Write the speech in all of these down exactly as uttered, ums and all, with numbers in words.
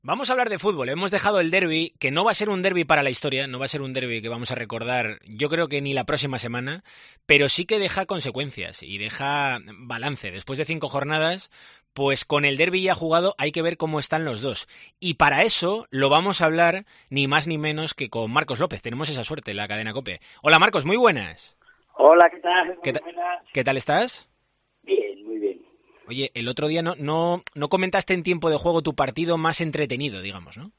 Vamos a hablar de fútbol. Hemos dejado el derbi, que no va a ser un derbi para la historia, no va a ser un derbi que vamos a recordar, yo creo que ni la próxima semana, pero sí que deja consecuencias y deja balance. Después de cinco jornadas, pues con el derbi ya jugado hay que ver cómo están los dos. Y para eso lo vamos a hablar ni más ni menos que con Marcos López. Tenemos esa suerte en la cadena COPE. Hola Marcos, muy buenas. Hola, ¿qué tal? Muy ¿Qué, ta- buenas. ¿Qué tal estás? Bien, muy bien. Oye, el otro día no, no, no comentaste en tiempo de juego tu partido más entretenido, digamos, ¿no?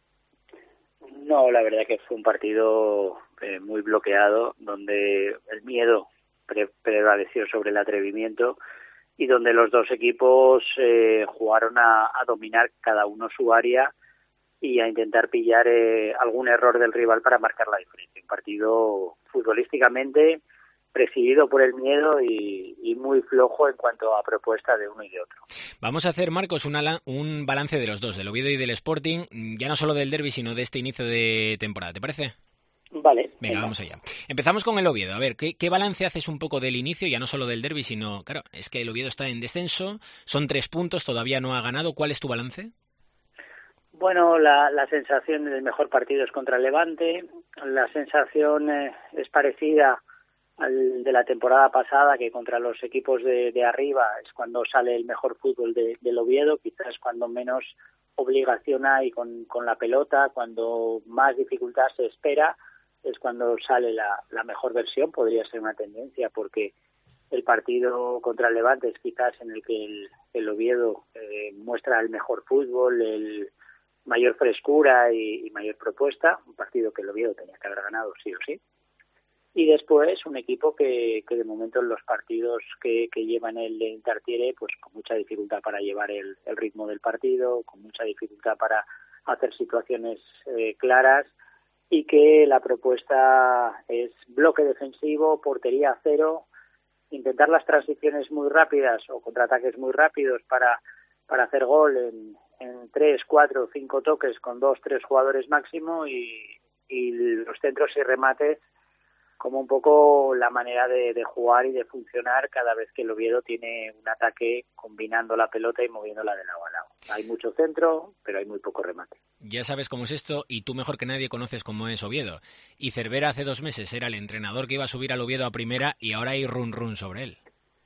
No, la verdad que fue un partido eh, muy bloqueado, donde el miedo pre- prevaleció sobre el atrevimiento y donde los dos equipos eh, jugaron a, a dominar cada uno su área y a intentar pillar eh, algún error del rival para marcar la diferencia. Un partido futbolísticamente presidido por el miedo y, y muy flojo en cuanto a propuesta de uno y de otro. Vamos a hacer, Marcos, una la- un balance de los dos, del Oviedo y del Sporting, ya no solo del derbi, sino de este inicio de temporada. ¿Te parece? Vale, Venga, venga. vamos allá. Empezamos con el Oviedo. A ver, ¿qué, qué balance haces un poco del inicio, ya no solo del derbi, sino, claro, es que el Oviedo está en descenso, son tres puntos, todavía no ha ganado. ¿Cuál es tu balance? Bueno, la, la sensación del mejor partido es contra el Levante. La sensación eh, es parecida al de la temporada pasada, que contra los equipos de, de arriba es cuando sale el mejor fútbol de, del Oviedo, quizás cuando menos obligación hay con, con la pelota, cuando más dificultad se espera, es cuando sale la, la mejor versión. Podría ser una tendencia, porque el partido contra el Levante es quizás en el que el, el Oviedo eh, muestra el mejor fútbol, el mayor frescura y, y mayor propuesta, un partido que el Oviedo tenía que haber ganado sí o sí. Y después un equipo que, que de momento en los partidos que, que llevan el de Tartiere, pues con mucha dificultad para llevar el, el ritmo del partido, con mucha dificultad para hacer situaciones eh, claras, y que la propuesta es bloque defensivo, portería a cero, intentar las transiciones muy rápidas o contraataques muy rápidos para, para hacer gol en, en tres, cuatro, cinco toques con dos, tres jugadores máximo, y, y los centros y remates como un poco la manera de, de jugar y de funcionar cada vez que el Oviedo tiene un ataque combinando la pelota y moviéndola de lado a lado. Hay mucho centro, pero hay muy poco remate. Ya sabes cómo es esto y tú mejor que nadie conoces cómo es Oviedo. Y Cervera hace dos meses era el entrenador que iba a subir al Oviedo a primera y ahora hay run run sobre él.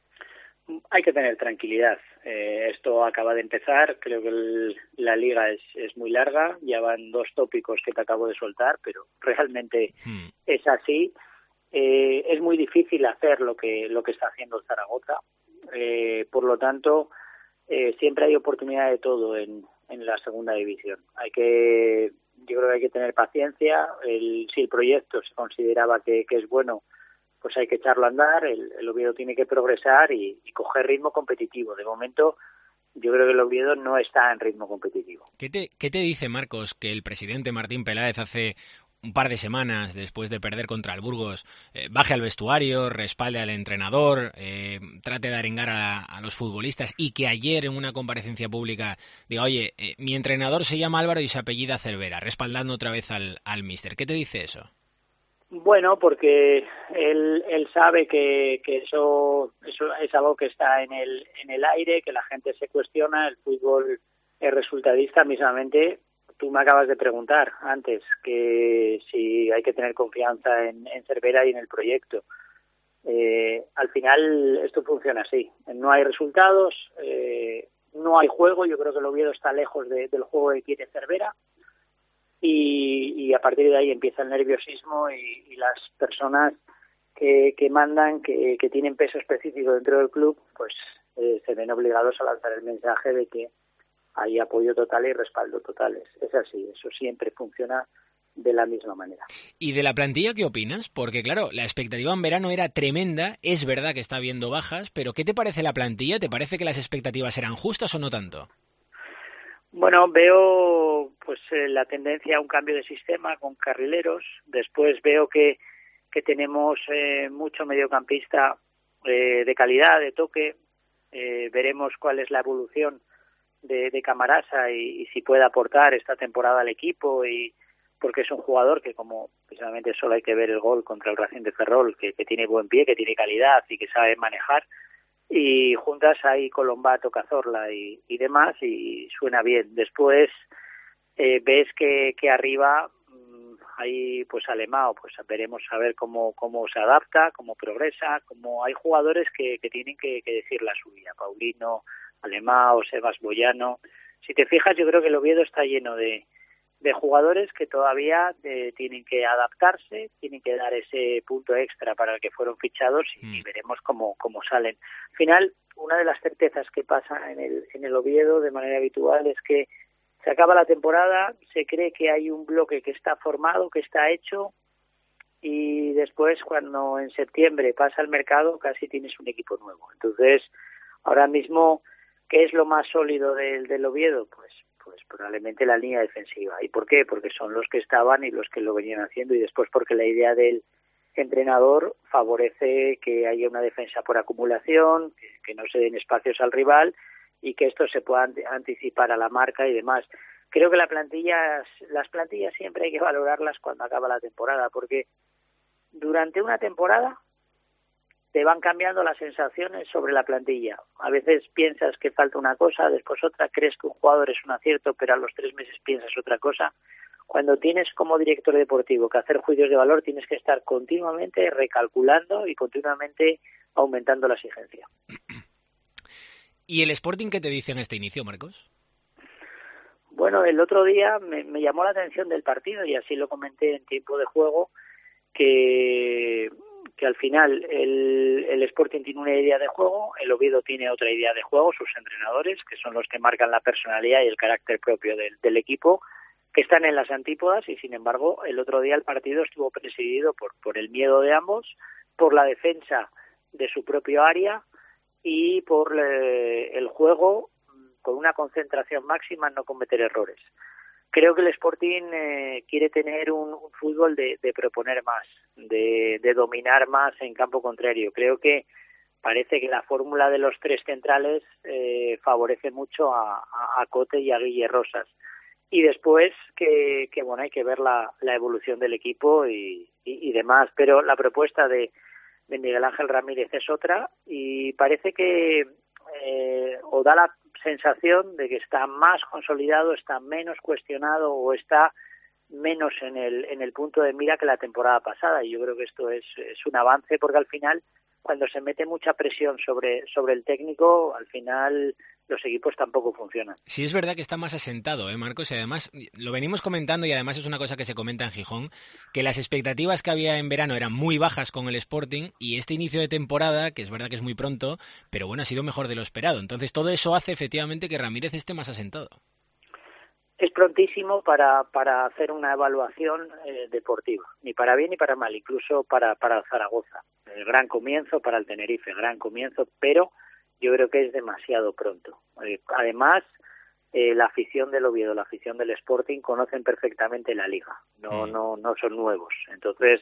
Hay que tener tranquilidad. Eh, esto acaba de empezar, creo que el, la liga es, es muy larga, ya van dos tópicos que te acabo de soltar, pero realmente Hmm. es así. Eh, es muy difícil hacer lo que lo que está haciendo el Zaragoza, eh, por lo tanto eh, siempre hay oportunidad de todo en, en la segunda división. Hay que, yo creo que hay que tener paciencia. El, si el proyecto se consideraba que, que es bueno, pues hay que echarlo a andar. El, el Oviedo tiene que progresar y, y coger ritmo competitivo. De momento yo creo que el Oviedo no está en ritmo competitivo. ¿Qué te, qué te dice, Marcos, que el presidente Martín Peláez hace un par de semanas después de perder contra el Burgos eh, baje al vestuario, respalde al entrenador, eh, trate de arengar a, a los futbolistas, y que ayer en una comparecencia pública diga, oye, eh, mi entrenador se llama Álvaro y se apellida Cervera, respaldando otra vez al, al míster? ¿Qué te dice eso? Bueno, porque él, él sabe que, que eso, eso es algo que está en el, en el aire, que la gente se cuestiona. El fútbol es resultadista. Mismamente, tú me acabas de preguntar antes que si hay que tener confianza en, en Cervera y en el proyecto. Eh, al final esto funciona así. No hay resultados, eh, no hay juego. Yo creo que el Oviedo está lejos de, del juego que quiere Cervera. Y, y a partir de ahí empieza el nerviosismo y, y las personas que, que mandan, que, que tienen peso específico dentro del club, pues eh, se ven obligados a lanzar el mensaje de que hay apoyo total y respaldo total. Es, es así, eso siempre funciona de la misma manera. ¿Y de la plantilla qué opinas? Porque claro, la expectativa en verano era tremenda, es verdad que está habiendo bajas, pero ¿qué te parece la plantilla? ¿Te parece que las expectativas eran justas o no tanto? Bueno, veo pues eh, la tendencia a un cambio de sistema con carrileros. Después veo que, que tenemos eh, mucho mediocampista eh, de calidad, de toque. Eh, veremos cuál es la evolución de, de Camarasa y, y si puede aportar esta temporada al equipo, y porque es un jugador que, como precisamente solo hay que ver el gol contra el Racing de Ferrol, que, que tiene buen pie, que tiene calidad y que sabe manejar. Y juntas hay Colombato, Cazorla y, y demás, y suena bien. Después eh, ves que, que arriba hay pues Alemão, pues veremos a ver cómo cómo se adapta, cómo progresa, como hay jugadores que, que tienen que, que decir la suya, Paulino, Alemão, Sebas Boyano. Si te fijas, yo creo que el Oviedo está lleno de, de jugadores que todavía eh, tienen que adaptarse, tienen que dar ese punto extra para el que fueron fichados y, mm. y veremos cómo, cómo salen. Al final, una de las certezas que pasa en el, en el Oviedo de manera habitual es que se acaba la temporada, se cree que hay un bloque que está formado, que está hecho, y después cuando en septiembre pasa el mercado casi tienes un equipo nuevo. Entonces, ahora mismo, ¿qué es lo más sólido del, del Oviedo? Pues, pues probablemente la línea defensiva. ¿Y por qué? Porque son los que estaban y los que lo venían haciendo, y después porque la idea del entrenador favorece que haya una defensa por acumulación, que, que no se den espacios al rival, y que esto se pueda anticipar a la marca y demás. Creo que la plantilla, las plantillas siempre hay que valorarlas cuando acaba la temporada, porque durante una temporada te van cambiando las sensaciones sobre la plantilla. A veces piensas que falta una cosa, después otra, crees que un jugador es un acierto, pero a los tres meses piensas otra cosa. Cuando tienes como director deportivo que hacer juicios de valor, tienes que estar continuamente recalculando y continuamente aumentando la exigencia. ¿Y el Sporting qué te dice en este inicio, Marcos? Bueno, el otro día me, me llamó la atención del partido, y así lo comenté en tiempo de juego, que, que al final el, el Sporting tiene una idea de juego, el Oviedo tiene otra idea de juego, sus entrenadores, que son los que marcan la personalidad y el carácter propio del, del equipo, que están en las antípodas, y sin embargo el otro día el partido estuvo presidido por, por el miedo de ambos, por la defensa de su propio área, y por eh, el juego con una concentración máxima en no cometer errores. Creo que el Sporting eh, quiere tener un, un fútbol de, de proponer más, de, de dominar más en campo contrario. Creo que parece que la fórmula de los tres centrales eh, favorece mucho a, a, a Cote y a Guille Rosas. Y después que, que bueno, hay que ver la, la evolución del equipo y, y, y demás. Pero la propuesta de de Miguel Ángel Ramírez es otra, y parece que eh, o da la sensación de que está más consolidado, está menos cuestionado o está menos en el en el punto de mira que la temporada pasada, y yo creo que esto es, es un avance, porque al final cuando se mete mucha presión sobre sobre el técnico, al final los equipos tampoco funcionan. Sí, es verdad que está más asentado, ¿eh, Marcos? Y además, lo venimos comentando, y además es una cosa que se comenta en Gijón, que las expectativas que había en verano eran muy bajas con el Sporting, y este inicio de temporada, que es verdad que es muy pronto, pero bueno, ha sido mejor de lo esperado. Entonces todo eso hace efectivamente que Ramírez esté más asentado. Es prontísimo para para hacer una evaluación eh, deportiva, ni para bien ni para mal, incluso para para Zaragoza. El gran comienzo para el Tenerife, gran comienzo, pero yo creo que es demasiado pronto. Eh, además, eh, la afición del Oviedo, la afición del Sporting conocen perfectamente la liga, no mm. no no son nuevos. Entonces,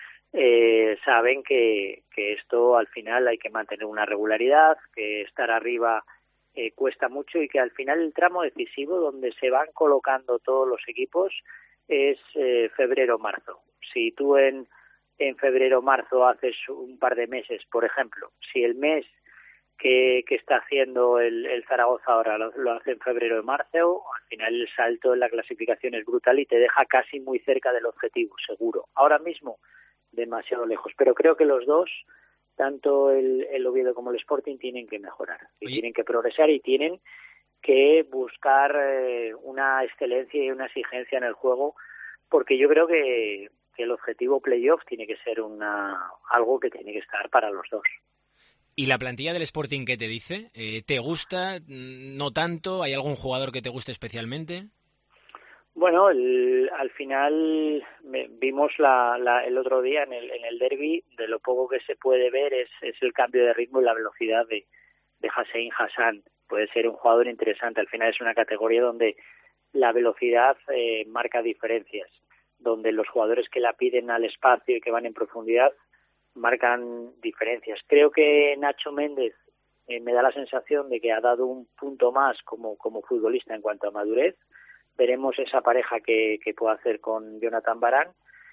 eh, saben que, que esto al final hay que mantener una regularidad, que estar arriba eh, cuesta mucho, y que al final el tramo decisivo donde se van colocando todos los equipos es eh, febrero-marzo. Si tú en, en febrero-marzo haces un par de meses, por ejemplo, si el mes que, que está haciendo el, el Zaragoza ahora lo, lo hace en febrero y marzo, al final el salto en la clasificación es brutal y te deja casi muy cerca del objetivo, seguro. Ahora mismo demasiado lejos, pero creo que los dos, tanto el, el Oviedo como el Sporting, tienen que mejorar y Oye. tienen que progresar y tienen que buscar eh, una excelencia y una exigencia en el juego, porque yo creo que, que el objetivo playoff tiene que ser una algo que tiene que estar para los dos. ¿Y la plantilla del Sporting qué te dice? Eh, ¿Te gusta? ¿No tanto? ¿Hay algún jugador que te guste especialmente? Bueno, el, al final me, vimos la, la, el otro día en el, en el derbi, de lo poco que se puede ver es, es el cambio de ritmo y la velocidad de, de Hussein Hassan. Puede ser un jugador interesante. Al final es una categoría donde la velocidad eh, marca diferencias, donde los jugadores que la piden al espacio y que van en profundidad marcan diferencias. Creo que Nacho Méndez eh, me da la sensación de que ha dado un punto más como, como futbolista en cuanto a madurez. Veremos esa pareja que, que puede hacer con Jonathan Barán.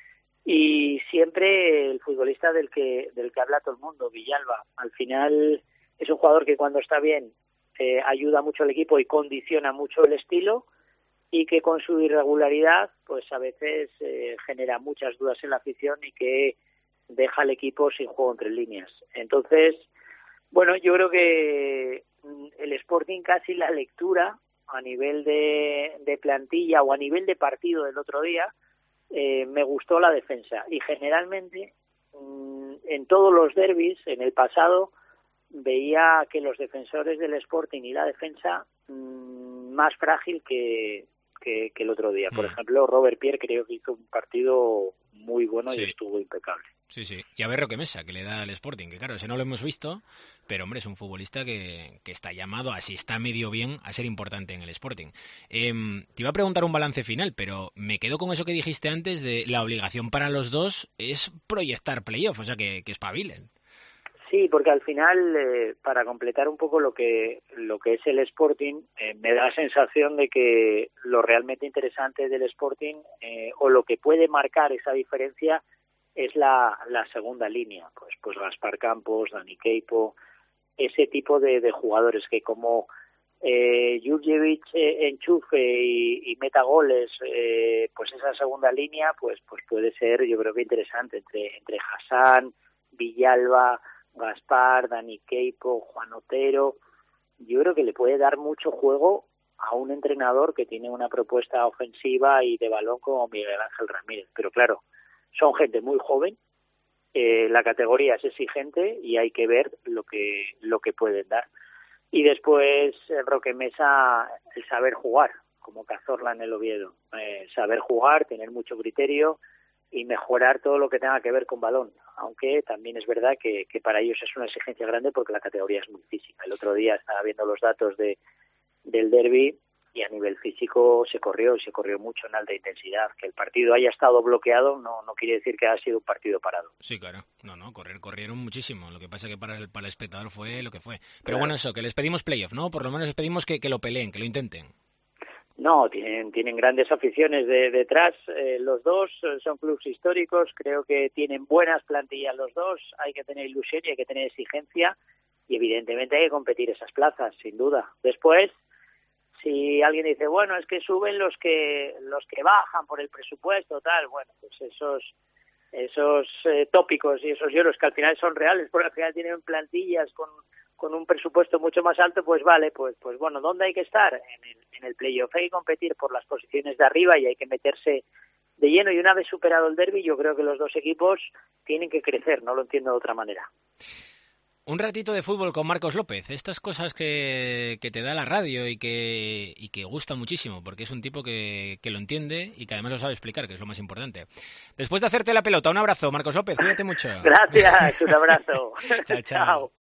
Y siempre el futbolista del que del que habla todo el mundo, Villalba. Al final es un jugador que cuando está bien eh, ayuda mucho al equipo y condiciona mucho el estilo, y que con su irregularidad pues a veces eh, genera muchas dudas en la afición y que deja al equipo sin juego entre líneas. Entonces, bueno, yo creo que el Sporting, casi la lectura a nivel de, de plantilla o a nivel de partido del otro día, eh, me gustó la defensa. Y generalmente, mmm, en todos los derbis, en el pasado, veía que los defensores del Sporting y la defensa mmm, más frágil que, que, que el otro día. Por mm. ejemplo, Robert Pierre creo que hizo un partido muy bueno, sí, y estuvo impecable. Sí, sí. Y a ver Roque Mesa, que le da al Sporting, que claro, ese no lo hemos visto, pero hombre, es un futbolista que, que está llamado, así está medio bien, a ser importante en el Sporting. Eh, te iba a preguntar un balance final, pero me quedo con eso que dijiste antes de la obligación para los dos es proyectar playoff, o sea, que, que espabilen. Sí, porque al final, eh, para completar un poco lo que lo que es el Sporting, eh, me da la sensación de que lo realmente interesante del Sporting, eh, o lo que puede marcar esa diferencia, es la, la segunda línea, pues pues Gaspar Campos, Dani Queipo, ese tipo de, de jugadores que como eh, Jurjevic eh, enchufe y, y meta goles, eh, pues esa segunda línea pues pues puede ser, yo creo que interesante, entre entre Hassan, Villalba, Gaspar, Dani Queipo, Juan Otero. Yo creo que le puede dar mucho juego a un entrenador que tiene una propuesta ofensiva y de balón como Miguel Ángel Ramírez, pero claro, son gente muy joven, eh, la categoría es exigente y hay que ver lo que lo que pueden dar. Y después el Roque Mesa, el saber jugar, como Cazorla en el Oviedo, eh, saber jugar, tener mucho criterio y mejorar todo lo que tenga que ver con balón, aunque también es verdad que, que para ellos es una exigencia grande porque la categoría es muy física. El otro día estaba viendo los datos de del derbi y a nivel físico se corrió, y se corrió mucho en alta intensidad. Que el partido haya estado bloqueado no no quiere decir que haya sido un partido parado. Sí, claro. No, no, correr, corrieron muchísimo. Lo que pasa es que para el, para el espectador fue lo que fue. Pero claro, bueno, eso, que les pedimos playoff, ¿no? Por lo menos les pedimos que, que lo peleen, que lo intenten. No, tienen tienen grandes aficiones de, detrás. Eh, los dos son clubes históricos. Creo que tienen buenas plantillas los dos. Hay que tener ilusión y hay que tener exigencia. Y evidentemente hay que competir esas plazas, sin duda. Después, si alguien dice, bueno, es que suben los que los que bajan por el presupuesto, tal, bueno, pues esos esos eh, tópicos y esos lloros que al final son reales, porque al final tienen plantillas con, con un presupuesto mucho más alto, pues vale, pues pues bueno, ¿dónde hay que estar? En el, en el playoff hay que competir por las posiciones de arriba y hay que meterse de lleno, y una vez superado el derbi, yo creo que los dos equipos tienen que crecer, no lo entiendo de otra manera. Un ratito de fútbol con Marcos López, estas cosas que, que te da la radio y que, y que gusta muchísimo, porque es un tipo que, que lo entiende y que además lo sabe explicar, que es lo más importante. Después de hacerte la pelota, un abrazo, Marcos López, cuídate mucho. Gracias, un abrazo. Chao, chao. Chao.